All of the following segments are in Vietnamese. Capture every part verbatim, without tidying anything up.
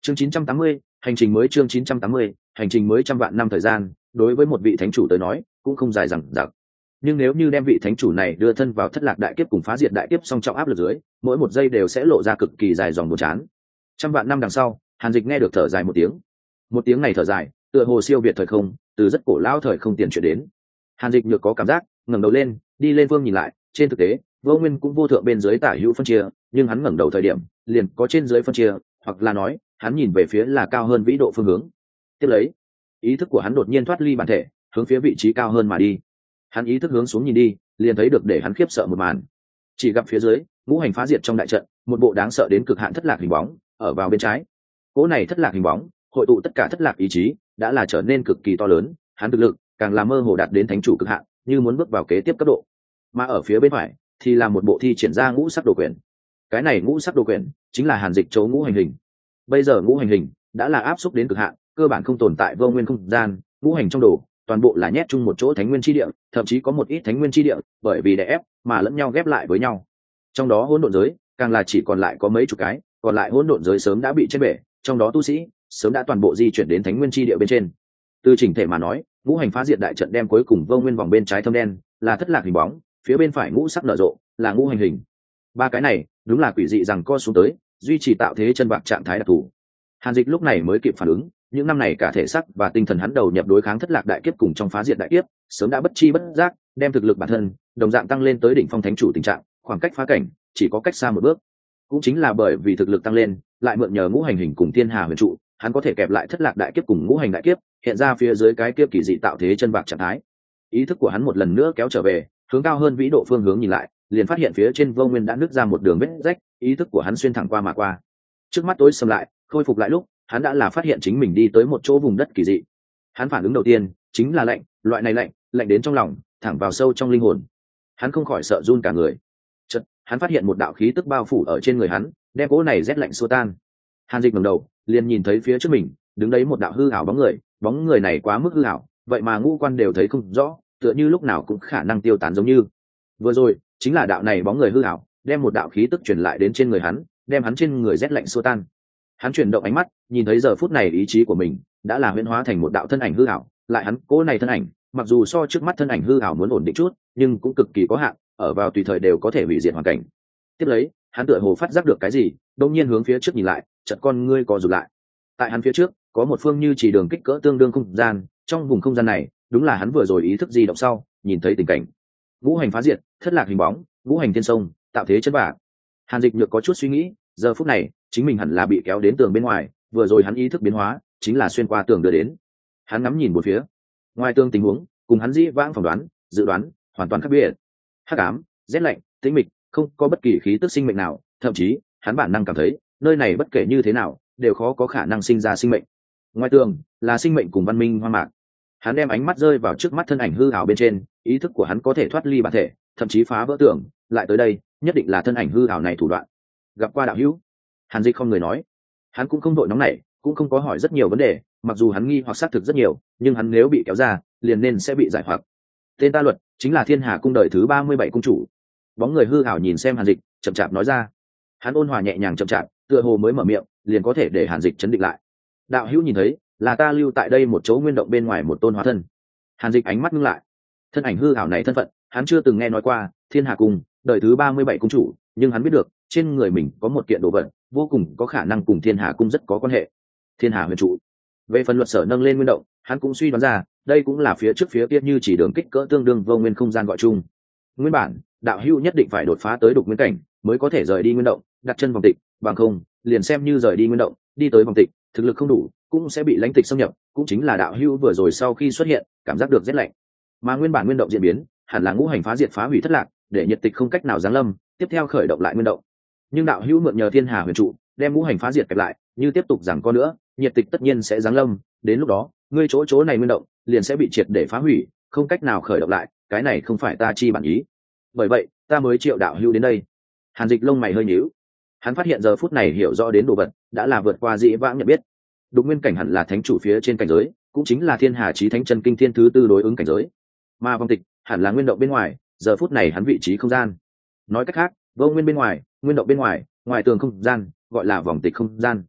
Chương chín trăm tám mươi, hành trình mới chương chín trăm tám mươi, hành trình mới trăm vạn năm thời gian, đối với một vị thánh chủ tới nói, cũng không dài dằng dặc. Nhưng nếu như đem vị thánh chủ này đưa thân vào thất lạc đại kiếp cùng phá diệt đại kiếp song trọng áp lực dưới, mỗi một giây đều sẽ lộ ra cực kỳ dài dòng buồn chán. Trăm vạn năm đằng sau, Hàn Dịch nghe được thở dài một tiếng. Một tiếng này thở dài, tựa hồ siêu việt thời không, từ rất cổ lão thời không tiền chuyển đến. Hàn Dịch nhược có cảm giác, ngẩng đầu lên, đi lên phương nhìn lại, trên thực tế, Vô Nguyên cũng vô thượng bên dưới tả hữu phân chia, nhưng hắn ngẩng đầu thời điểm, liền có trên dưới phân chia, hoặc là nói, hắn nhìn về phía là cao hơn vĩ độ phương hướng. Tiếp lấy, ý thức của hắn đột nhiên thoát ly bản thể, hướng phía vị trí cao hơn mà đi. Hắn ý thức hướng xuống nhìn đi, liền thấy được để hắn khiếp sợ một màn. Chỉ gặp phía dưới, ngũ hành phá diệt trong đại trận, một bộ đáng sợ đến cực hạn thất lạc hình bóng, ở vào bên trái. Cỗ này thất lạc hình bóng, hội tụ tất cả thất lạc ý chí, đã là trở nên cực kỳ to lớn, hắn thực lực càng là mơ hồ đạt đến thánh chủ cực hạn, như muốn bước vào kế tiếp cấp độ. Mà ở phía bên phải thì là một bộ thi triển ra ngũ sắc đồ quyển. Cái này ngũ sắc đồ quyển chính là Hàn Dịch chỗ ngũ hành hình. Bây giờ ngũ hành hình đã là áp xúc đến cực hạn, cơ bản không tồn tại vô nguyên không gian, ngũ hành trong đồ toàn bộ là nhét chung một chỗ thánh nguyên chi địa, thậm chí có một ít thánh nguyên chi địa bởi vì đè ép mà lẫn nhau ghép lại với nhau. Trong đó hỗn độn giới càng là chỉ còn lại có mấy chục cái, còn lại hỗn độn giới sớm đã bị chết bể, trong đó tu sĩ sớm đã toàn bộ di chuyển đến thánh nguyên chi địa bên trên. Từ chỉnh thể mà nói, ngũ hành phá diệt đại trận đem cuối cùng vô nguyên vòng bên trái thâm đen là thất lạc hình bóng, phía bên phải ngũ sắc nở rộ là ngũ hành hình. Ba cái này đúng là quỷ dị rằng co xuống tới, duy trì tạo thế chân bạc trạng thái đặc thù. Hàn Dịch lúc này mới kịp phản ứng, những năm này cả thể xác và tinh thần hắn đầu nhập đối kháng thất lạc đại kiếp cùng trong phá diệt đại kiếp, sớm đã bất chi bất giác đem thực lực bản thân đồng dạng tăng lên tới đỉnh phong thánh chủ tình trạng, khoảng cách phá cảnh chỉ có cách xa một bước. Cũng chính là bởi vì thực lực tăng lên, lại mượn nhờ ngũ hành hình cùng thiên hà huyền trụ, hắn có thể kẹp lại thất lạc đại kiếp cùng ngũ hành đại kiếp, hiện ra phía dưới cái kiếp kỳ dị tạo thế chân bạc trạng thái. Ý thức của hắn một lần nữa kéo trở về, hướng cao hơn vĩ độ phương hướng nhìn lại, liền phát hiện phía trên vô nguyên đã nứt ra một đường vết rách, ý thức của hắn xuyên thẳng qua mà qua. Trước mắt tối sầm lại, khôi phục lại lúc, hắn đã là phát hiện chính mình đi tới một chỗ vùng đất kỳ dị. Hắn phản ứng đầu tiên chính là lạnh, loại này lạnh, lạnh đến trong lòng, thẳng vào sâu trong linh hồn. Hắn không khỏi sợ run cả người. Chợt, hắn phát hiện một đạo khí tức bao phủ ở trên người hắn, đem cỗ này rét lạnh xua tan. Hàn Dịch ngẩng đầu, liền nhìn thấy phía trước mình, đứng đấy một đạo hư ảo bóng người, bóng người này quá mức hư ảo, vậy mà ngũ quan đều thấy không rõ, tựa như lúc nào cũng khả năng tiêu tán giống như. Vừa rồi, chính là đạo này bóng người hư ảo, đem một đạo khí tức truyền lại đến trên người hắn, đem hắn trên người rét lạnh xua tan. Hắn chuyển động ánh mắt, nhìn thấy giờ phút này ý chí của mình đã là huyễn hóa thành một đạo thân ảnh hư ảo, lại hắn cỗ này thân ảnh, mặc dù so trước mắt thân ảnh hư ảo muốn ổn định chút, nhưng cũng cực kỳ có hạn, ở vào tùy thời đều có thể hủy diệt hoàn cảnh. Tiếp lấy, hắn tựa hồ phát giác được cái gì, đột nhiên hướng phía trước nhìn lại, chợt con ngươi co rụt lại. Tại hắn phía trước, có một phương như chỉ đường kích cỡ tương đương không gian, trong vùng không gian này, đúng là hắn vừa rồi ý thức di động sau, nhìn thấy tình cảnh. Ngũ hành phá diệt, thất lạc hình bóng, ngũ hành thiên sông, tạo thế chân bạc. Hàn Dịch nhược có chút suy nghĩ, giờ phút này, chính mình hẳn là bị kéo đến tường bên ngoài, vừa rồi hắn ý thức biến hóa, chính là xuyên qua tường đưa đến. Hắn ngắm nhìn bốn phía, ngoài tường tình huống, cùng hắn dĩ vãng phỏng đoán, dự đoán, hoàn toàn khác biệt. Hắc ám, rét lạnh, tĩnh mịch, không có bất kỳ khí tức sinh mệnh nào, thậm chí, hắn bản năng cảm thấy, nơi này bất kể như thế nào, đều khó có khả năng sinh ra sinh mệnh. Ngoài tường, là sinh mệnh cùng văn minh hoang mạc. Hắn đem ánh mắt rơi vào trước mắt thân ảnh hư ảo bên trên, ý thức của hắn có thể thoát ly bản thể, thậm chí phá vỡ tường, lại tới đây, nhất định là thân ảnh hư ảo này thủ đoạn. Gặp qua đạo hữu. Hàn Dịch không người nói, hắn cũng không đội nóng nảy, cũng không có hỏi rất nhiều vấn đề, mặc dù hắn nghi hoặc xác thực rất nhiều, nhưng hắn nếu bị kéo ra, liền nên sẽ bị giải hoặc. Tên ta Luật, chính là Thiên Hà cung đời thứ ba mươi bảy cung chủ. Bóng người hư ảo nhìn xem Hàn Dịch, chậm chạp nói ra. Hắn ôn hòa nhẹ nhàng chậm chạp, tựa hồ mới mở miệng, liền có thể để Hàn Dịch chấn định lại. Đạo hữu nhìn thấy, là ta lưu tại đây một chỗ nguyên động bên ngoài một tôn hóa thân. Hàn Dịch ánh mắt ngưng lại, thân ảnh hư ảo này thân phận, hắn chưa từng nghe nói qua, Thiên Hà cung đời thứ ba mươi bảy cung chủ, nhưng hắn biết được, trên người mình có một kiện đồ vật, vô cùng có khả năng cùng Thiên Hà cung rất có quan hệ. Thiên Hà huyền trụ. Về phần luật sở nâng lên nguyên động, hắn cũng suy đoán ra, đây cũng là phía trước phía kia như chỉ đường kích cỡ tương đương vô nguyên không gian gọi chung. Nguyên bản, đạo hữu nhất định phải đột phá tới đục nguyên cảnh, mới có thể rời đi nguyên động, đặt chân vòng tịch, bằng không, liền xem như rời đi nguyên động, đi tới vòng tịch, thực lực không đủ, cũng sẽ bị lãnh tịch xâm nhập, cũng chính là đạo hữu vừa rồi sau khi xuất hiện, cảm giác được rét lạnh. Mà nguyên bản nguyên động diễn biến, hẳn là ngũ hành phá diệt phá hủy thất lạc, để nhiệt tịch không cách nào giáng lâm, tiếp theo khởi động lại nguyên động. Nhưng đạo hữu mượn nhờ Thiên Hà huyền trụ, đem ngũ hành phá diệt kẹp lại, như tiếp tục giằng co nữa, nhiệt tịch tất nhiên sẽ giáng lâm, đến lúc đó, ngươi chỗ chỗ này nguyên động, liền sẽ bị triệt để phá hủy, không cách nào khởi động lại, cái này không phải ta chi bản ý. Bởi vậy, ta mới triệu đạo hữu đến đây. Hàn Dịch lông mày hơi nhíu, hắn phát hiện giờ phút này hiểu rõ đến đồ vật, đã là vượt qua dĩ vãng nhận biết. Đục nguyên cảnh hẳn là thánh chủ phía trên cảnh giới, cũng chính là Thiên Hà chí thánh chân kinh thiên thứ tư đối ứng cảnh giới. Mà vòng tịch hẳn là nguyên động bên ngoài, giờ phút này hắn vị trí không gian. Nói cách khác, vô nguyên bên ngoài, nguyên động bên ngoài, ngoài tường không gian, gọi là vòng tịch không gian.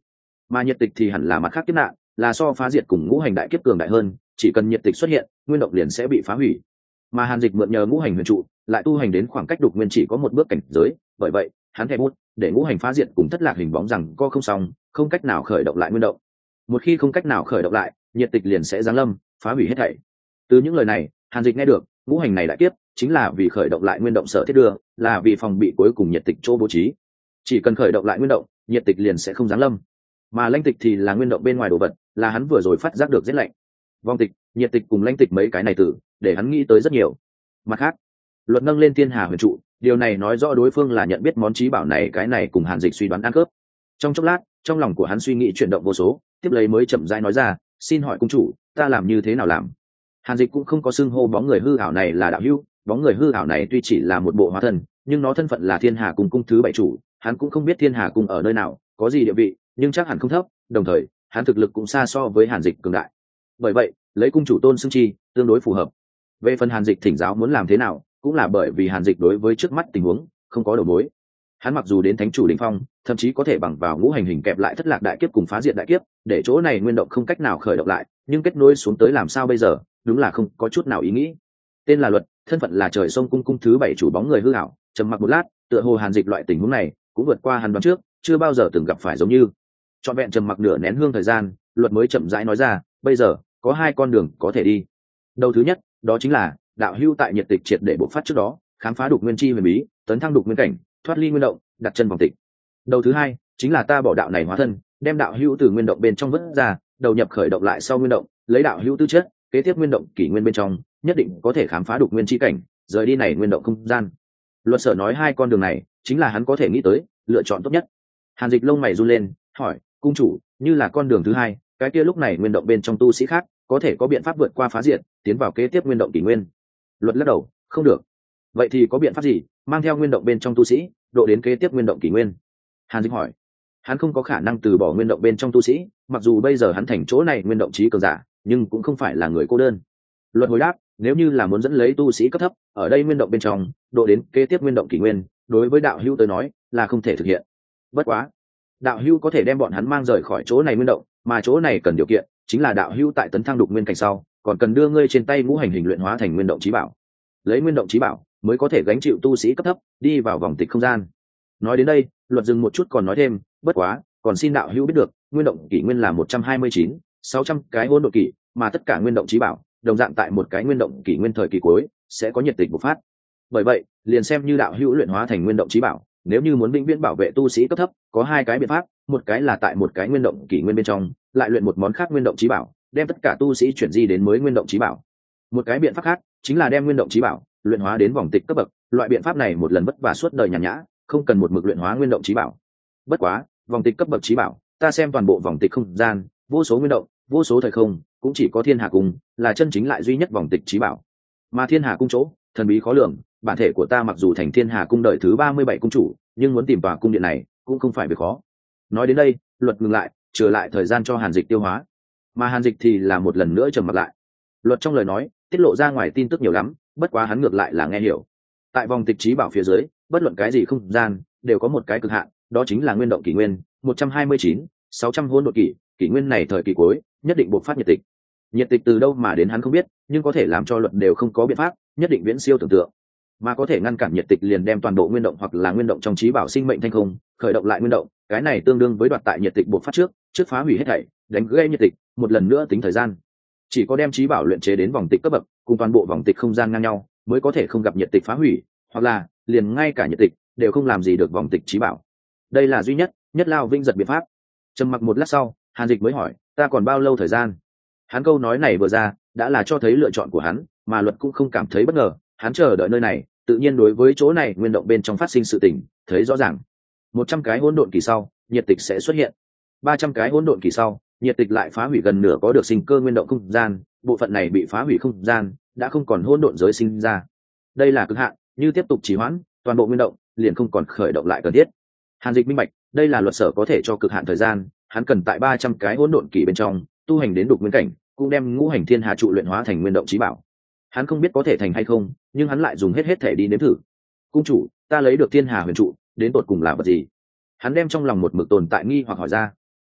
mà nhiệt tịch thì hẳn là mặt khác kiếp nạn, là so phá diệt cùng ngũ hành đại kiếp cường đại hơn, chỉ cần nhiệt tịch xuất hiện, nguyên động liền sẽ bị phá hủy. Mà Hàn Dịch mượn nhờ ngũ hành huyền trụ, lại tu hành đến khoảng cách đục nguyên chỉ có một bước cảnh giới, bởi vậy, hắn thẻ bút để ngũ hành phá diệt cùng thất lạc hình bóng rằng co không xong, không cách nào khởi động lại nguyên động. Một khi không cách nào khởi động lại, nhiệt tịch liền sẽ giáng lâm, phá hủy hết thảy. Từ những lời này, Hàn Dịch nghe được, ngũ hành này đại kiếp chính là vì khởi động lại nguyên động sở thiết đưa, là vì phòng bị cuối cùng nhiệt tịch chỗ bố trí. Chỉ cần khởi động lại nguyên động, nhiệt tịch liền sẽ không giáng lâm. Mà lãnh tịch thì là nguyên động bên ngoài đồ vật, là hắn vừa rồi phát giác được rét lạnh. Vong tịch, nhiệt tịch cùng lãnh tịch mấy cái này từ, để hắn nghĩ tới rất nhiều. Mặt khác, Luật nâng lên Thiên Hà huyền trụ, điều này nói rõ đối phương là nhận biết món trí bảo này, cái này cùng Hàn Dịch suy đoán ăn khớp. Trong chốc lát, trong lòng của hắn suy nghĩ chuyển động vô số, tiếp lấy mới chậm rãi nói ra, xin hỏi cung chủ, ta làm như thế nào làm? Hàn Dịch cũng không có xưng hô bóng người hư ảo này là đạo hữu, bóng người hư ảo này tuy chỉ là một bộ hóa thân, nhưng nó thân phận là Thiên Hà cung cung thứ bảy chủ, hắn cũng không biết Thiên Hà cung ở nơi nào, có gì địa vị, nhưng chắc hẳn không thấp, đồng thời, hắn thực lực cũng xa so với Hàn Dịch cường đại. Bởi vậy, lấy cung chủ tôn xưng chi, tương đối phù hợp. Về phần Hàn Dịch thỉnh giáo muốn làm thế nào, cũng là bởi vì Hàn Dịch đối với trước mắt tình huống không có đầu mối. Hắn mặc dù đến thánh chủ đỉnh phong, thậm chí có thể bằng vào ngũ hành hình kẹp lại thất lạc đại kiếp cùng phá diệt đại kiếp, để chỗ này nguyên động không cách nào khởi động lại, nhưng kết nối xuống tới làm sao bây giờ, đúng là không có chút nào ý nghĩ. Tên là Luật, thân phận là Trời Sông cung cung thứ bảy chủ, bóng người hư ảo, trầm mặc một lát, tựa hồ Hàn Dịch loại tình huống này cũng vượt qua hắn đoán trước, chưa bao giờ từng gặp phải giống như. Trọn vẹn trầm mặc nửa nén hương thời gian, Luật mới chậm rãi nói ra, bây giờ có hai con đường có thể đi. Đầu thứ nhất, đó chính là đạo hưu tại nhiệt tịch triệt để bộc phát trước đó, khám phá đục nguyên chi huyền bí, tấn thăng đục nguyên cảnh, thoát ly nguyên động, đặt chân vòng tịch. Đầu thứ hai, chính là ta bỏ đạo này hóa thân, đem đạo hưu từ nguyên động bên trong vứt ra, đầu nhập khởi động lại sau nguyên động, lấy đạo hưu tư chất, kế tiếp nguyên động kỷ nguyên bên trong, nhất định có thể khám phá đục nguyên chi cảnh, rời đi này nguyên động không gian. Luật sở nói hai con đường này, chính là hắn có thể nghĩ tới, lựa chọn tốt nhất. Hàn Dịch lông mày run lên, hỏi, cung chủ, như là con đường thứ hai, cái kia lúc này nguyên động bên trong tu sĩ khác, có thể có biện pháp vượt qua phá diệt, tiến vào kế tiếp nguyên động kỷ nguyên? Luật lắc đầu, không được. Vậy thì có biện pháp gì, mang theo nguyên động bên trong tu sĩ, độ đến kế tiếp nguyên động kỷ nguyên? Hàn Dịch hỏi. Hắn không có khả năng từ bỏ nguyên động bên trong tu sĩ, mặc dù bây giờ hắn thành chỗ này nguyên động trí cường giả, nhưng cũng không phải là người cô đơn. Luật hồi đáp, nếu như là muốn dẫn lấy tu sĩ cấp thấp ở đây nguyên động bên trong độ đến kế tiếp nguyên động kỷ nguyên, đối với đạo hữu tới nói là không thể thực hiện. Bất quá, đạo hữu có thể đem bọn hắn mang rời khỏi chỗ này nguyên động, mà chỗ này cần điều kiện chính là đạo hữu tại tấn thăng đục nguyên cảnh sau, còn cần đưa ngươi trên tay ngũ hành hình luyện hóa thành nguyên động trí bảo, lấy nguyên động trí bảo mới có thể gánh chịu tu sĩ cấp thấp đi vào vòng tịch không gian. Nói đến đây, Luật dừng một chút còn nói thêm, bất quá còn xin đạo hữu biết được, nguyên động kỷ nguyên là một trăm hai mươi chín sáu trăm cái hỗn độn kỷ, mà tất cả nguyên động trí bảo đồng dạng tại một cái nguyên động kỷ nguyên thời kỳ cuối sẽ có nhiệt tịch bộc phát. Bởi vậy, liền xem như đạo hữu luyện hóa thành nguyên động trí bảo, nếu như muốn vĩnh viễn bảo vệ tu sĩ cấp thấp, có hai cái biện pháp, một cái là tại một cái nguyên động kỷ nguyên bên trong lại luyện một món khác nguyên động trí bảo, đem tất cả tu sĩ chuyển di đến mới nguyên động trí bảo. Một cái biện pháp khác chính là đem nguyên động trí bảo luyện hóa đến vòng tịch cấp bậc, loại biện pháp này một lần vất vả suốt đời nhàn nhã, không cần một mực luyện hóa nguyên động trí bảo. Bất quá, vòng tịch cấp bậc trí bảo, ta xem toàn bộ vòng tịch không gian, vô số nguyên động, vô số thời không, cũng chỉ có Thiên Hà cung là chân chính lại duy nhất vòng tịch trí bảo. Mà Thiên Hà cung chỗ thần bí khó lường, bản thể của ta mặc dù thành Thiên Hà cung đời thứ ba mươi bảy cung chủ, nhưng muốn tìm tòa cung điện này cũng không phải việc khó. Nói đến đây, Luật ngừng lại, trở lại thời gian cho Hàn Dịch tiêu hóa. Mà Hàn Dịch thì là một lần nữa trầm mặt lại. Luật trong lời nói tiết lộ ra ngoài tin tức nhiều lắm, bất quá hắn ngược lại là nghe hiểu. Tại vòng tịch trí bảo phía dưới, bất luận cái gì không gian đều có một cái cực hạn, đó chính là nguyên động kỷ nguyên một trăm hai mươi chín sáu trăm hỗn độn kỷ, kỷ nguyên này thời kỳ cuối nhất định bộc phát nhiệt tịch. Nhiệt tịch từ đâu mà đến hắn không biết, nhưng có thể làm cho Luật đều không có biện pháp, nhất định viễn siêu tưởng tượng. Mà có thể ngăn cản nhiệt tịch liền đem toàn bộ nguyên động hoặc là nguyên động trong trí bảo sinh mệnh thanh không, khởi động lại nguyên động, cái này tương đương với đoạt tại nhiệt tịch bộc phát trước, trước phá hủy hết thảy, đánh gây nhiệt tịch, một lần nữa tính thời gian. Chỉ có đem trí bảo luyện chế đến vòng tịch cấp bậc, cùng toàn bộ vòng tịch không gian ngang nhau, mới có thể không gặp nhiệt tịch phá hủy, hoặc là liền ngay cả nhiệt tịch đều không làm gì được vòng tịch trí bảo. Đây là duy nhất, nhất lao vinh giật biện pháp. Trầm mặc một lát sau, Hàn Dịch mới hỏi, ta còn bao lâu thời gian? Hắn câu nói này vừa ra, đã là cho thấy lựa chọn của hắn, mà Luật cũng không cảm thấy bất ngờ, hắn chờ đợi nơi này, tự nhiên đối với chỗ này nguyên động bên trong phát sinh sự tình, thấy rõ ràng. Một trăm cái hỗn độn kỳ sau, nhiệt tịch sẽ xuất hiện. Ba trăm cái hỗn độn kỳ sau, nhiệt tịch lại phá hủy gần nửa có được sinh cơ nguyên động không gian, bộ phận này bị phá hủy không gian, đã không còn hỗn độn giới sinh ra. Đây là cực hạn, như tiếp tục trì hoãn, toàn bộ nguyên động liền không còn khởi động lại cần thiết. Hàn Dịch minh bạch, đây là Luật sở có thể cho cực hạn thời gian, hắn cần tại ba trăm cái hỗn độn kỳ bên trong tu hành đến đục nguyên cảnh, cũng đem ngũ hành thiên hà trụ luyện hóa thành nguyên động trí bảo. Hắn không biết có thể thành hay không, nhưng hắn lại dùng hết hết thể đi nếm thử. Cung chủ, ta lấy được thiên hà huyền trụ, đến tột cùng là vật gì? Hắn đem trong lòng một mực tồn tại nghi hoặc hỏi ra.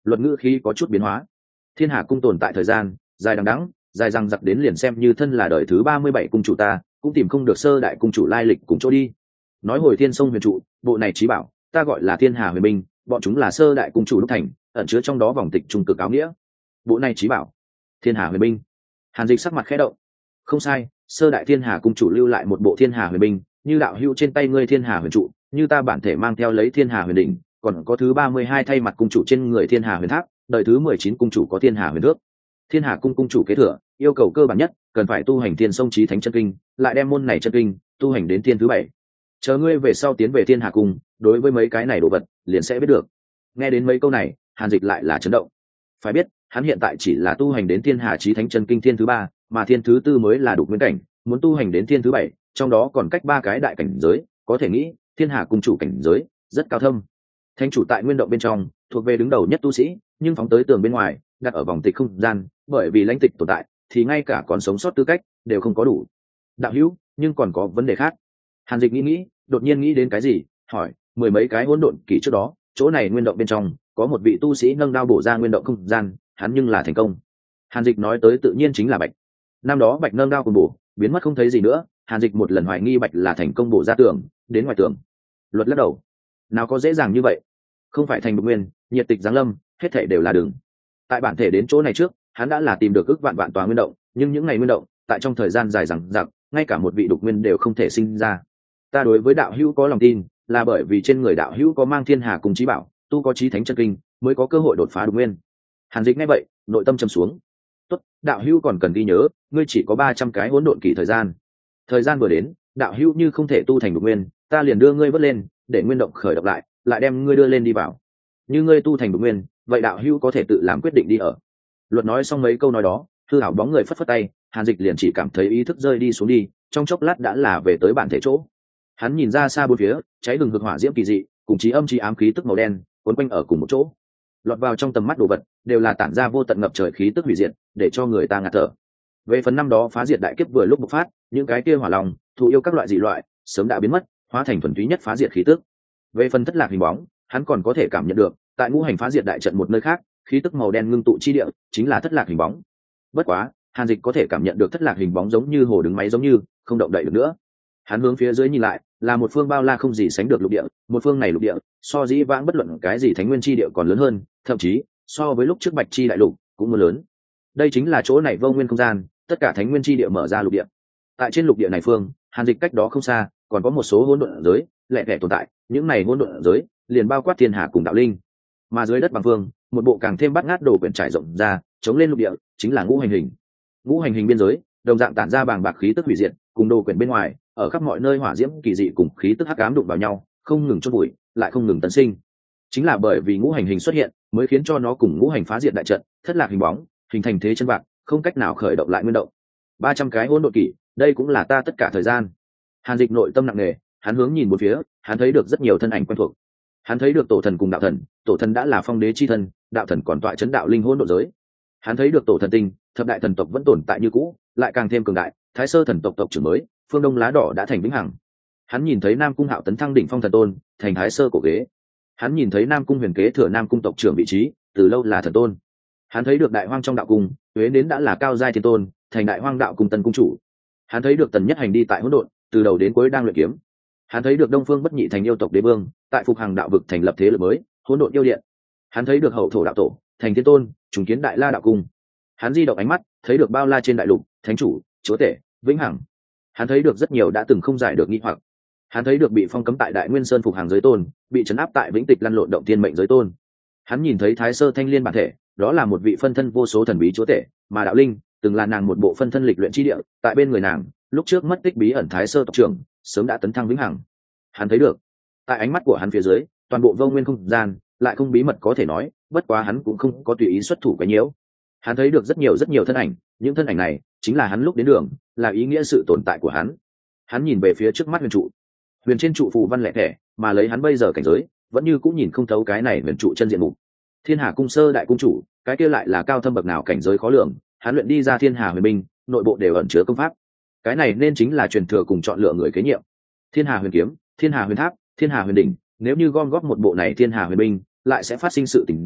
Luật ngữ khí có chút biến hóa. Thiên Hà cung tồn tại thời gian dài đằng đẵng, dài rằng giặc đến liền xem như thân là đời thứ ba mươi bảy cung chủ ta cũng tìm không được sơ đại cung chủ lai lịch cùng chỗ đi. Nói hồi Thiên Sông Huyền Trụ, bộ này trí bảo ta gọi là Thiên Hà Huyền Binh, bọn chúng là sơ đại cung chủ lúc thành ẩn chứa trong đó vòng tịch trung cực áo nghĩa. Bộ này trí bảo Thiên Hà Huyền Binh. Hàn Dịch sắc mặt khẽ động. Không sai, sơ đại Thiên Hà cung chủ lưu lại một bộ Thiên Hà Huyền Binh, như đạo hữu trên tay ngươi Thiên Hà Huyền Trụ, như ta bản thể mang theo lấy Thiên Hà Huyền Đỉnh, còn có thứ ba mươi hai thay mặt cung chủ trên người Thiên Hà Huyền Tháp, đời thứ mười chín cung chủ có Thiên Hà Huyền Thước. Thiên Hà cung cung chủ kế thừa, yêu cầu cơ bản nhất cần phải tu hành Thiên Sông Chí Thánh chân kinh, lại đem môn này chân kinh tu hành đến thiên thứ bảy. Chờ ngươi về sau tiến về Thiên Hà cung, đối với mấy cái này đồ vật liền sẽ biết được. Nghe đến mấy câu này, Hàn Dịch lại là chấn động. Phải biết, hắn hiện tại chỉ là tu hành đến Thiên Hà Chí Thánh chân kinh thiên thứ ba, mà thiên thứ tư mới là đục nguyên cảnh, muốn tu hành đến thiên thứ bảy, trong đó còn cách ba cái đại cảnh giới, có thể nghĩ Thiên Hà cung chủ cảnh giới rất cao thâm. Thánh chủ tại nguyên động bên trong thuộc về đứng đầu nhất tu sĩ, nhưng phóng tới tường bên ngoài đặt ở vòng tịch không gian, bởi vì lãnh tịch tồn tại thì ngay cả còn sống sót tư cách đều không có đủ. Đạo hữu, nhưng còn có vấn đề khác. Hàn Dịch nghĩ nghĩ, đột nhiên nghĩ đến cái gì, hỏi, mười mấy cái hỗn độn kỷ trước đó, chỗ này nguyên động bên trong có một vị tu sĩ nâng đao bổ ra nguyên động không gian, hắn nhưng là thành công. Hàn Dịch nói tới tự nhiên chính là Bạch. Năm đó Bạch nâng đao cùng bổ, biến mất không thấy gì nữa, Hàn Dịch một lần hoài nghi Bạch là thành công bổ ra tường, đến ngoài tường. Luật lắc đầu. Nào có dễ dàng như vậy, không phải thành đục nguyên, nhiệt tịch giáng lâm, hết thảy đều là đường. Tại bản thể đến chỗ này trước, hắn đã là tìm được ước vạn vạn tòa nguyên động, nhưng những ngày nguyên động, tại trong thời gian dài dằng dặc, ngay cả một vị đục nguyên đều không thể sinh ra. Ta đối với đạo hữu có lòng tin, là bởi vì trên người đạo hữu có mang Thiên Hà cùng chí bảo, tu có chí thánh chân kinh, mới có cơ hội đột phá đục nguyên. Hàn Dịch nghe vậy, nội tâm trầm xuống. Tốt, đạo hữu còn cần ghi nhớ, ngươi chỉ có ba trăm cái hỗn độn kỳ thời gian. Thời gian vừa đến, đạo hữu như không thể tu thành đục nguyên, ta liền đưa ngươi vớt lên, để nguyên động khởi động lại, lại đem ngươi đưa lên đi vào. Như ngươi tu thành đục nguyên, vậy đạo hữu có thể tự làm quyết định đi ở. Luật nói xong mấy câu nói đó, hư hảo bóng người phất phất tay, Hàn Dịch liền chỉ cảm thấy ý thức rơi đi xuống đi, trong chốc lát đã là về tới bản thể chỗ. Hắn nhìn ra xa bốn phía, cháy hừng hực hỏa diễm kỳ dị, cùng chí âm chí ám khí tức màu đen cuốn quanh ở cùng một chỗ. Lọt vào trong tầm mắt đồ vật đều là tản ra vô tận ngập trời khí tức hủy diệt, để cho người ta ngạt thở. Về phần năm đó phá diệt đại kiếp vừa lúc bộc phát, những cái kia hỏa lòng, thụ yêu các loại dị loại, sớm đã biến mất, hóa thành thuần túy nhất phá diệt khí tức. Về phần thất lạc hình bóng, hắn còn có thể cảm nhận được, tại ngũ hành phá diệt đại trận một nơi khác, khí tức màu đen ngưng tụ chi địa, chính là thất lạc hình bóng. Bất quá, Hàn Dịch có thể cảm nhận được thất lạc hình bóng giống như hồ đứng máy giống như, không động đậy được nữa. Hắn hướng phía dưới nhìn lại, là một phương bao la không gì sánh được lục địa, một phương này lục địa, so dĩ vãng bất luận cái gì thánh nguyên chi địa còn lớn hơn, thậm chí so với lúc trước Bạch Chi đại lục cũng muốn lớn. Đây chính là chỗ này vô nguyên không gian, tất cả thánh nguyên chi địa mở ra lục địa. Tại trên lục địa này phương, Hàn Dịch cách đó không xa, còn có một số hỗn độn giới lẻ lẻ tồn tại, những này hỗn độn giới liền bao quát thiên hà cùng đạo linh. Mà dưới đất bằng phương, một bộ càng thêm bát ngát đồ quyển trải rộng ra, chống lên lục địa, chính là ngũ hành hình. Ngũ hành hình biên giới, đồng dạng tản ra bàng bạc khí tức hủy diệt, cùng đồ quyển bên ngoài, ở khắp mọi nơi hỏa diễm kỳ dị cùng khí tức hắc ám đụng vào nhau, không ngừng chôn bụi, lại không ngừng tấn sinh. Chính là bởi vì ngũ hành hình xuất hiện, mới khiến cho nó cùng ngũ hành phá diệt đại trận, thất lạc hình bóng, hình thành thế chân bạc, không cách nào khởi động lại nguyên động. ba trăm cái hỗn độn kỷ, đây cũng là ta tất cả thời gian. Hàn Dịch nội tâm nặng nề, hắn hướng nhìn một phía, hắn thấy được rất nhiều thân ảnh quen thuộc. Hắn thấy được tổ thần cùng đạo thần, tổ thần đã là phong đế chi thân, đạo thần còn tọa chấn đạo linh hỗn độn giới. Hắn thấy được tổ thần tinh, thập đại thần tộc vẫn tồn tại như cũ, lại càng thêm cường đại, thái sơ thần tộc tộc trưởng mới, phương đông lá đỏ đã thành vĩnh hằng. Hắn nhìn thấy Nam cung Hạo tấn thăng đỉnh phong thần tôn, thành thái sơ cổ ghế. Hắn nhìn thấy Nam cung Huyền kế thừa Nam cung tộc trưởng vị trí, từ lâu là thần tôn. Hắn thấy được đại hoang trong đạo cung, Huế đến đã là cao giai thiên tôn, thành đại hoang đạo cung tân cung chủ. Hắn thấy được Tần Nhất Hành đi tại hỗn độn, từ đầu đến cuối đang luyện kiếm. Hắn thấy được Đông Phương Bất Nhị thành yêu tộc đế vương, tại phục hàng đạo vực thành lập thế lực mới, hỗn độn yêu điện. Hắn thấy được Hậu Thổ đạo tổ, thành thiên tôn, trùng kiến đại la đạo cung. Hắn di động ánh mắt, thấy được bao la trên đại lục, thánh chủ, chúa tể, vĩnh hằng. Hắn thấy được rất nhiều đã từng không giải được nghi hoặc. Hắn thấy được bị phong cấm tại Đại Nguyên Sơn phục hàng giới tôn, bị trấn áp tại Vĩnh Tịch lăn lộn động tiên mệnh giới tôn. Hắn nhìn thấy Thái Sơ Thanh Liên bản thể, đó là một vị phân thân vô số thần bí chúa tể, mà đạo linh từng là nàng một bộ phân thân lịch luyện chi địa, tại bên người nàng, lúc trước mất tích bí ẩn Thái Sơ tộc trưởng, sớm đã tấn thăng vĩnh hằng. Hắn thấy được, tại ánh mắt của hắn phía dưới, toàn bộ vô nguyên không gian, lại không bí mật có thể nói, bất quá hắn cũng không có tùy ý xuất thủ quấy nhiễu. Hắn thấy được rất nhiều rất nhiều thân ảnh, những thân ảnh này chính là hắn lúc đến đường, là ý nghĩa sự tồn tại của hắn. Hắn nhìn về phía trước mắt huyền trụ, huyền trên trụ phù văn lẻ thẻ, mà lấy hắn bây giờ cảnh giới, vẫn như cũng nhìn không thấu cái này huyền trụ chân diện mục. Thiên Hà cung sơ đại cung chủ, cái kia lại là cao thâm bậc nào cảnh giới khó lường, hắn luyện đi ra Thiên Hà huyền binh, nội bộ đều ẩn chứa công pháp. Cái này nên chính là truyền thừa cùng chọn lựa người kế nhiệm. Thiên Hà huyền kiếm, Thiên Hà huyền tháp, Thiên Hà huyền đỉnh, nếu như gom góp một bộ này Thiên Hà huyền binh, lại sẽ phát sinh sự tình gì,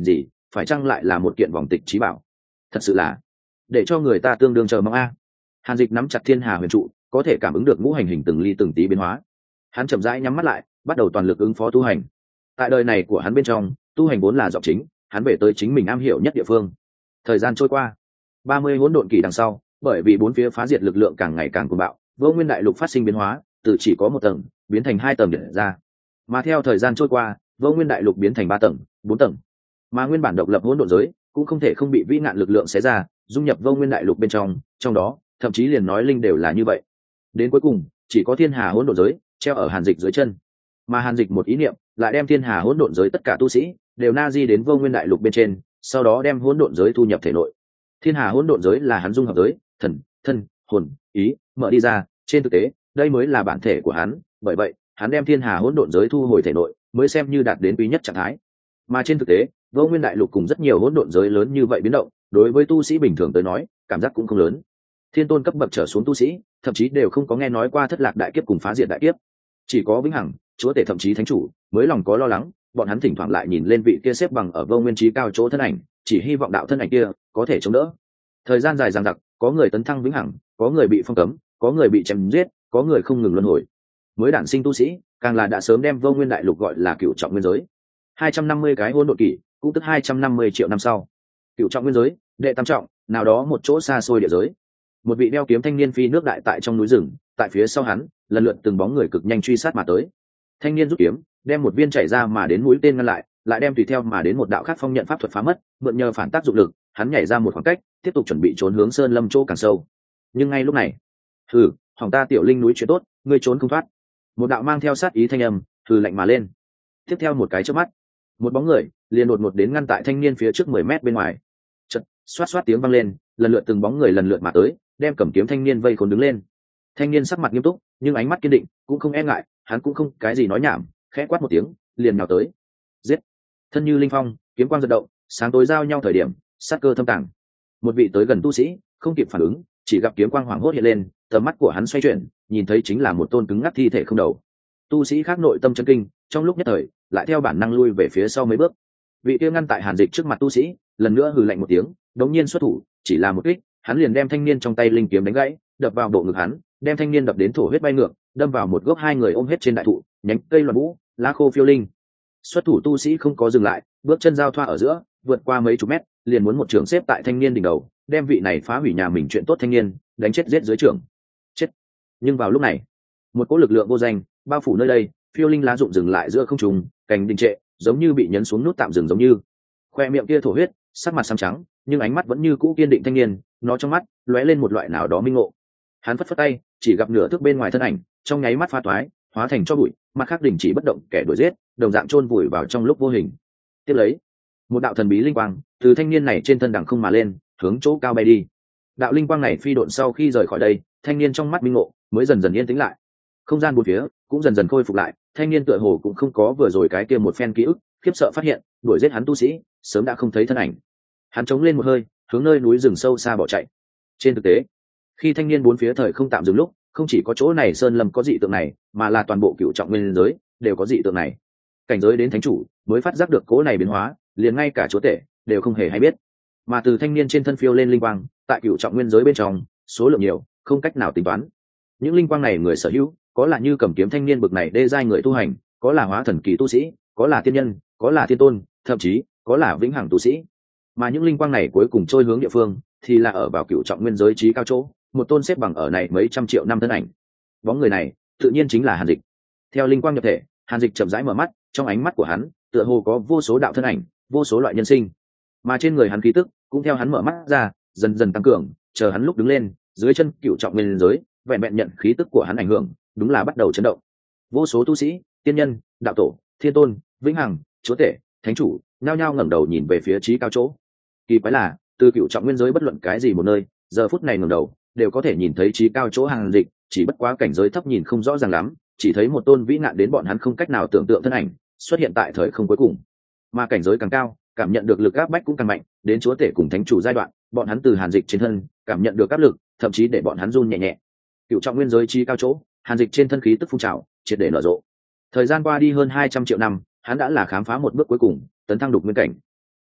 phải chăng lại là một kiện vòng tịch trí bảo? Thật sự là để cho người ta tương đương chờ mong a. Hàn Dịch nắm chặt thiên hà huyền trụ, có thể cảm ứng được ngũ hành hình từng ly từng tí biến hóa. Hắn chậm rãi nhắm mắt lại, bắt đầu toàn lực ứng phó tu hành. Tại đời này của hắn bên trong, tu hành vốn là giọng chính, hắn về tới chính mình am hiểu nhất địa phương. Thời gian trôi qua, ba mươi hỗn độn kỳ đằng sau, bởi vì bốn phía phá diệt lực lượng càng ngày càng cuồng bạo, vô nguyên đại lục phát sinh biến hóa, từ chỉ có một tầng biến thành hai tầng hiện ra. Mà theo thời gian trôi qua, vô nguyên đại lục biến thành ba tầng, bốn tầng. Mà nguyên bản độc lập hỗn độn giới cũng không thể không bị vĩ nạn lực lượng xé ra, dung nhập vô nguyên đại lục bên trong, trong đó, thậm chí liền nói linh đều là như vậy. Đến cuối cùng, chỉ có thiên hà hỗn độn giới treo ở Hàn Dịch dưới chân. Mà Hàn Dịch một ý niệm, lại đem thiên hà hỗn độn giới tất cả tu sĩ đều na di đến vô nguyên đại lục bên trên, sau đó đem hỗn độn giới thu nhập thể nội. Thiên hà hỗn độn giới là hắn dung hợp giới, thần, thân, hồn, ý mở đi ra, trên thực tế, đây mới là bản thể của hắn, bởi vậy, hắn đem thiên hà hỗn độn giới thu hồi thể nội, mới xem như đạt đến quý nhất trạng thái. Mà trên thực tế, vô nguyên đại lục cùng rất nhiều hỗn độn giới lớn như vậy biến động, đối với tu sĩ bình thường tới nói, cảm giác cũng không lớn. Thiên tôn cấp bậc trở xuống tu sĩ, thậm chí đều không có nghe nói qua thất lạc đại kiếp cùng phá diệt đại kiếp. Chỉ có vĩnh hằng, chúa tể thậm chí thánh chủ mới lòng có lo lắng, bọn hắn thỉnh thoảng lại nhìn lên vị kia xếp bằng ở vô nguyên trí cao chỗ thân ảnh, chỉ hy vọng đạo thân ảnh kia có thể chống đỡ. Thời gian dài dằng dặc, có người tấn thăng vĩnh hằng, có người bị phong cấm, có người bị chém giết, có người không ngừng luân hồi. Mới đản sinh tu sĩ, càng là đã sớm đem vô nguyên đại lục gọi là cựu trọng nguyên giới. hai trăm năm mươi cái hỗn độn kỷ, cũng tức hai trăm năm mươi triệu năm sau. Cựu trọng nguyên giới, đệ tam trọng, nào đó một chỗ xa xôi địa giới. Một vị đeo kiếm thanh niên phi nước đại tại trong núi rừng, tại phía sau hắn, lần lượt từng bóng người cực nhanh truy sát mà tới. Thanh niên rút kiếm, đem một viên chảy ra mà đến mũi tên ngăn lại, lại đem tùy theo mà đến một đạo khác phong nhận pháp thuật phá mất, mượn nhờ phản tác dụng lực, hắn nhảy ra một khoảng cách, tiếp tục chuẩn bị trốn hướng sơn lâm chỗ càng sâu. Nhưng ngay lúc này, hừ, hỏng ta tiểu linh núi chuyện tốt, ngươi trốn không thoát. Một đạo mang theo sát ý thanh âm, hừ lạnh mà lên. Tiếp theo một cái chớp mắt, một bóng người liền đột ngột đến ngăn tại thanh niên phía trước mười mét bên ngoài. Chợt, xoát xoát tiếng vang lên, lần lượt từng bóng người lần lượt mà tới, đem cầm kiếm thanh niên vây khốn đứng lên. Thanh niên sắc mặt nghiêm túc, nhưng ánh mắt kiên định, cũng không e ngại, hắn cũng không cái gì nói nhảm, khẽ quát một tiếng, liền nhào tới. Giết! Thân như linh phong, kiếm quang giật động, sáng tối giao nhau thời điểm, sát cơ thâm tàng. Một vị tới gần tu sĩ, không kịp phản ứng, chỉ gặp kiếm quang hoảng hốt hiện lên, tầm mắt của hắn xoay chuyển, nhìn thấy chính là một tôn cứng ngắc thi thể không đầu. Tu sĩ khác nội tâm chấn kinh, trong lúc nhất thời, lại theo bản năng lui về phía sau mấy bước. Vị kia ngăn tại Hàn Dịch trước mặt tu sĩ, lần nữa hừ lạnh một tiếng, đống nhiên xuất thủ, chỉ là một kích, hắn liền đem thanh niên trong tay linh kiếm đánh gãy, đập vào bộ ngực hắn, đem thanh niên đập đến thổ huyết bay ngược, đâm vào một gốc hai người ôm hết trên đại thụ, nhánh cây loạn vũ, lá khô phiêu linh. Xuất thủ tu sĩ không có dừng lại, bước chân giao thoa ở giữa, vượt qua mấy chục mét, liền muốn một trường xếp tại thanh niên đỉnh đầu, đem vị này phá hủy nhà mình chuyện tốt thanh niên, đánh chết giết dưới trường. Chết. Nhưng vào lúc này, một cỗ lực lượng vô danh bao phủ nơi đây, phiêu linh lá rụng dừng lại giữa không trung, cành đình trệ, giống như bị nhấn xuống nút tạm dừng giống như. Khoe miệng kia thổ huyết, sắc mặt xám trắng, nhưng ánh mắt vẫn như cũ kiên định thanh niên, nó trong mắt lóe lên một loại nào đó minh ngộ. Hắn phất phất tay, chỉ gặp nửa thước bên ngoài thân ảnh, trong nháy mắt pha toái, hóa thành cho bụi, mặt khác đình chỉ bất động, kẻ đuổi giết, đồng dạng chôn vùi vào trong lúc vô hình. Tiếp lấy, một đạo thần bí linh quang từ thanh niên này trên thân đằng không mà lên, hướng chỗ cao bay đi. Đạo linh quang này phi độn sau khi rời khỏi đây, thanh niên trong mắt minh ngộ mới dần dần yên tĩnh lại. Không gian bốn phía cũng dần dần khôi phục lại, thanh niên tựa hồ cũng không có vừa rồi cái kia một phen ký ức, khiếp sợ phát hiện, đuổi giết hắn tu sĩ, sớm đã không thấy thân ảnh. Hắn chống lên một hơi, hướng nơi núi rừng sâu xa bỏ chạy. Trên thực tế, khi thanh niên bốn phía thời không tạm dừng lúc, không chỉ có chỗ này sơn lâm có dị tượng này, mà là toàn bộ cựu trọng nguyên giới đều có dị tượng này. Cảnh giới đến thánh chủ mới phát giác được cố này biến hóa, liền ngay cả chúa tể đều không hề hay biết. Mà từ thanh niên trên thân phiêu lên linh quang, tại cựu trọng nguyên giới bên trong, số lượng nhiều, không cách nào tính toán. Những linh quang này người sở hữu, có là như cầm kiếm thanh niên bực này đê giai người tu hành, có là hóa thần kỳ tu sĩ, có là tiên nhân, có là thiên tôn, thậm chí có là vĩnh hằng tu sĩ. Mà những linh quang này cuối cùng trôi hướng địa phương, thì là ở vào cựu trọng nguyên giới trí cao chỗ, một tôn xếp bằng ở này mấy trăm triệu năm thân ảnh. Bóng người này, tự nhiên chính là Hàn Dịch. Theo linh quang nhập thể, Hàn Dịch chậm rãi mở mắt, trong ánh mắt của hắn, tựa hồ có vô số đạo thân ảnh, vô số loại nhân sinh. Mà trên người hắn khí tức, cũng theo hắn mở mắt ra, dần dần tăng cường, chờ hắn lúc đứng lên, dưới chân cựu trọng nguyên giới, vẹn vẹn nhận khí tức của hắn ảnh hưởng, đúng là bắt đầu chấn động. Vô số tu sĩ, tiên nhân, đạo tổ, thiên tôn, vĩnh hằng, chúa tể, thánh chủ, nhao nhao ngẩng đầu nhìn về phía trí cao chỗ. Kỳ quái là, từ cựu trọng nguyên giới bất luận cái gì một nơi, giờ phút này ngẩng đầu, đều có thể nhìn thấy trí cao chỗ Hàn Dịch, chỉ bất quá cảnh giới thấp nhìn không rõ ràng lắm, chỉ thấy một tôn vĩ ngạn đến bọn hắn không cách nào tưởng tượng thân ảnh xuất hiện tại thời không cuối cùng. Mà cảnh giới càng cao, cảm nhận được lực áp bách cũng càng mạnh, đến chúa tể cùng thánh chủ giai đoạn, bọn hắn từ Hàn Dịch trên thân cảm nhận được áp lực, thậm chí để bọn hắn run nhẹ nhẹ. Cựu trọng nguyên giới trí cao chỗ, Hàn Dịch trên thân khí tức phun trào, triệt để nở rộ. Thời gian qua đi hơn hai trăm triệu năm, hắn đã là khám phá một bước cuối cùng, tấn thăng đục nguyên cảnh.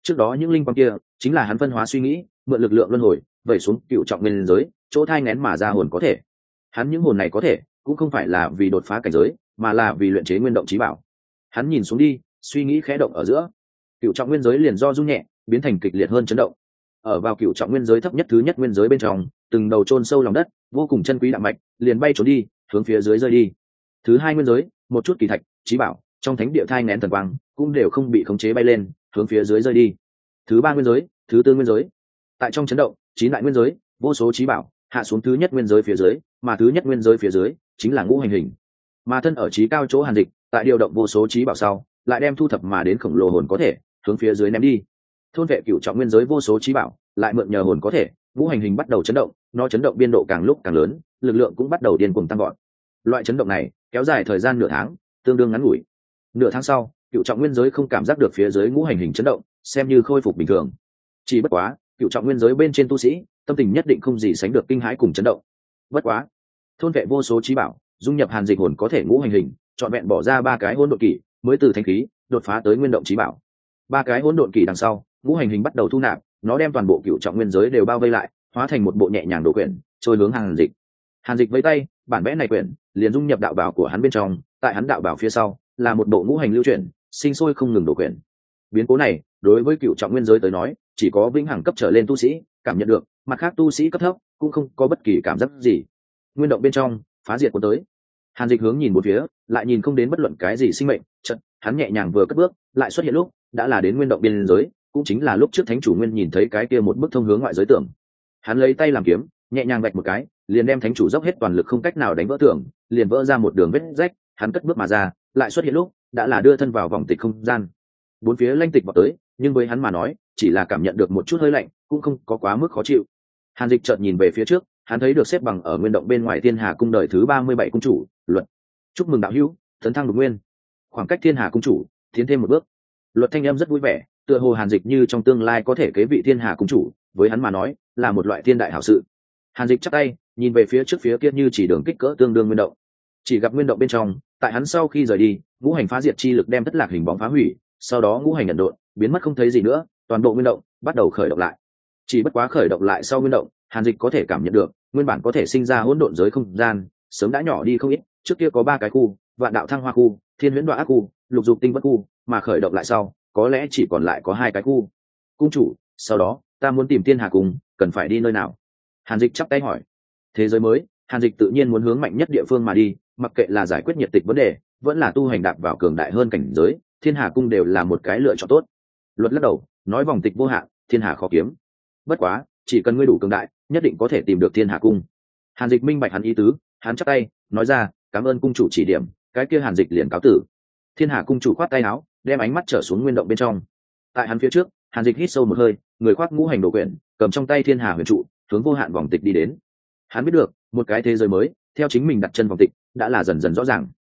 Trước đó những linh quang kia chính là hắn phân hóa suy nghĩ, mượn lực lượng luân hồi vẩy xuống cựu trọng nguyên giới chỗ thai ngén mà ra hồn có thể. Hắn những hồn này có thể cũng không phải là vì đột phá cảnh giới, mà là vì luyện chế nguyên động trí bảo. Hắn nhìn xuống đi, suy nghĩ khẽ động ở giữa, cựu trọng nguyên giới liền do rung nhẹ biến thành kịch liệt hơn chấn động. Ở vào cựu trọng nguyên giới thấp nhất thứ nhất nguyên giới bên trong, từng đầu chôn sâu lòng đất vô cùng chân quý đạm mạch liền bay trốn đi, hướng phía dưới rơi đi. Thứ hai nguyên giới, một chút kỳ thạch trí bảo trong thánh địa thai nén thần quang cũng đều không bị khống chế bay lên, hướng phía dưới rơi đi. Thứ ba nguyên giới, thứ tư nguyên giới, tại trong chấn động chín đại nguyên giới, vô số trí bảo hạ xuống thứ nhất nguyên giới phía dưới, mà thứ nhất nguyên giới phía dưới chính là ngũ hành hình. Mà thân ở trí cao chỗ Hàn Dịch, tại điều động vô số trí bảo sau, lại đem thu thập mà đến khổng lồ hồn có thể hướng phía dưới ném đi. Thôn vệ cửu trọng nguyên giới vô số trí bảo, lại mượn nhờ hồn có thể, ngũ hành hình bắt đầu chấn động, nó chấn động biên độ càng lúc càng lớn, lực lượng cũng bắt đầu điên cuồng tăng vọt. Loại chấn động này kéo dài thời gian nửa tháng, tương đương ngắn ngủi. Nửa tháng sau, cửu trọng nguyên giới không cảm giác được phía dưới ngũ hành hình chấn động, xem như khôi phục bình thường. Chỉ bất quá, cửu trọng nguyên giới bên trên tu sĩ, tâm tình nhất định không gì sánh được kinh hãi cùng chấn động. Bất quá, thôn vệ vô số trí bảo, dung nhập Hàn Dịch hồn có thể ngũ hành hình, chọn vẹn bỏ ra ba cái hỗn độn kỷ, mới từ thanh khí đột phá tới nguyên động trí bảo. Ba cái hỗn độn kỷ đằng sau, ngũ hành hình bắt đầu thu nạp, nó đem toàn bộ cựu trọng nguyên giới đều bao vây lại, hóa thành một bộ nhẹ nhàng đồ quyển trôi hướng Hàn Dịch. Hàn Dịch với tay, bản vẽ này quyển liền dung nhập đạo bảo của hắn bên trong, tại hắn đạo bảo phía sau là một bộ ngũ hành lưu chuyển, sinh sôi không ngừng đồ quyển. Biến cố này đối với cựu trọng nguyên giới tới nói, chỉ có vĩnh hằng cấp trở lên tu sĩ cảm nhận được, mặt khác tu sĩ cấp thấp cũng không có bất kỳ cảm giác gì. Nguyên động bên trong phá diệt cuốn tới. Hàn Dịch hướng nhìn một phía, lại nhìn không đến bất luận cái gì sinh mệnh, chợt hắn nhẹ nhàng vừa cất bước, lại xuất hiện lúc đã là đến nguyên động biên giới, cũng chính là lúc trước thánh chủ nguyên nhìn thấy cái kia một bức thông hướng ngoại giới tưởng. Hắn lấy tay làm kiếm, nhẹ nhàng vạch một cái, liền đem thánh chủ dốc hết toàn lực không cách nào đánh vỡ tưởng, liền vỡ ra một đường vết rách. Hắn cất bước mà ra, lại xuất hiện lúc đã là đưa thân vào vòng tịch không gian. Bốn phía lanh tịch vào tới, nhưng với hắn mà nói, chỉ là cảm nhận được một chút hơi lạnh, cũng không có quá mức khó chịu. Hàn Dịch chợt nhìn về phía trước, hắn thấy được xếp bằng ở nguyên động bên ngoài Thiên Hà cung đời thứ ba mươi bảy cung chủ Luật. Chúc mừng đạo hữu, tấn thăng đột nguyên. Khoảng cách Thiên Hà cung chủ tiến thêm một bước. Luật thanh âm rất vui vẻ, tựa hồ Hàn Dịch như trong tương lai có thể kế vị Thiên Hà cung chủ, với hắn mà nói là một loại thiên đại hảo sự. Hàn Dịch chắp tay, nhìn về phía trước phía kia như chỉ đường kích cỡ tương đương nguyên động. Chỉ gặp nguyên động bên trong, tại hắn sau khi rời đi, ngũ hành phá diệt chi lực đem thất lạc hình bóng phá hủy, sau đó ngũ hành ẩn độn, biến mất không thấy gì nữa, toàn bộ nguyên động bắt đầu khởi động lại. Chỉ bất quá khởi động lại sau nguyên động, Hàn Dịch có thể cảm nhận được, nguyên bản có thể sinh ra hỗn độn giới không gian, sớm đã nhỏ đi không ít. Trước kia có ba cái khu, Vạn Đạo Thăng Hoa khu, Thiên Huyễn Đoạ Ác khu, Lục Dục Tinh Bất khu, mà khởi động lại sau, có lẽ chỉ còn lại có hai cái khu. Cung chủ, sau đó ta muốn tìm Thiên Hà cung, cần phải đi nơi nào? Hàn Dịch chắp tay hỏi. Thế giới mới, Hàn Dịch tự nhiên muốn hướng mạnh nhất địa phương mà đi, mặc kệ là giải quyết nhiệt tịch vấn đề, vẫn là tu hành đạp vào cường đại hơn cảnh giới, Thiên Hà cung đều là một cái lựa chọn tốt. Luật lắc đầu, nói vòng tịch vô hạn, thiên hà khó kiếm. Bất quá, chỉ cần ngươi đủ cường đại, nhất định có thể tìm được Thiên Hà cung. Hàn Dịch minh bạch hắn ý tứ, hắn chắp tay nói ra, cảm ơn cung chủ chỉ điểm. Cái kia Hàn Dịch liền cáo tử. Thiên Hà cung chủ khoát tay áo, đem ánh mắt trở xuống nguyên động bên trong. Tại hắn phía trước, Hàn Dịch hít sâu một hơi, người khoác ngũ hành đồ quyển, cầm trong tay Thiên Hà huyền trụ, hướng vô hạn vòng tịch đi đến. Hắn biết được, một cái thế giới mới theo chính mình đặt chân vòng tịch đã là dần dần rõ ràng.